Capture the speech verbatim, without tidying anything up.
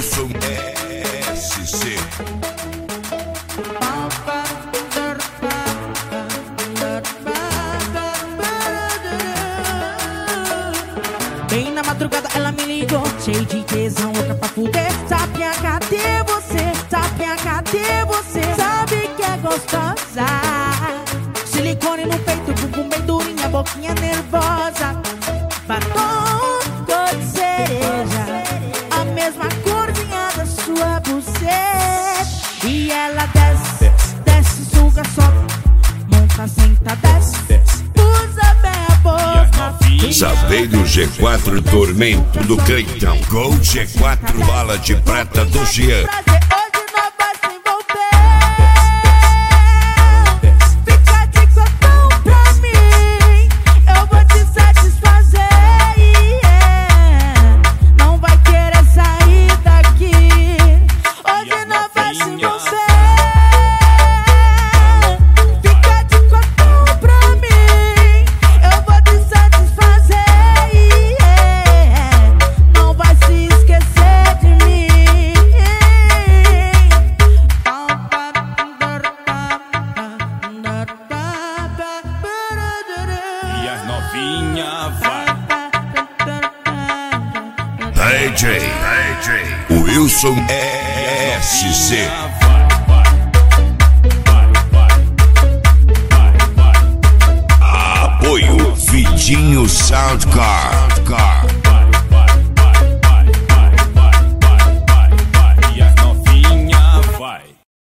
Wilson S C. Bem na madrugada ela me ligou, cheio de tesão, louca pra fuder. Sapinha, cadê você? Sapinha, cadê você? Sabe que é gostosa. Silicone no peito, bumbum bem durinha, boquinha nervosa. Batom cor de cereja, a mesma corzinha da sua buceta. E ela desce, desce, suga, sobe, monta, senta, desce, usa bem a boca. Sabei do G quatro Tormento do Caetão com G quatro Bala de Prata do Jean. D J, D J Wilson S C. Apoio Vidinho Soundcar.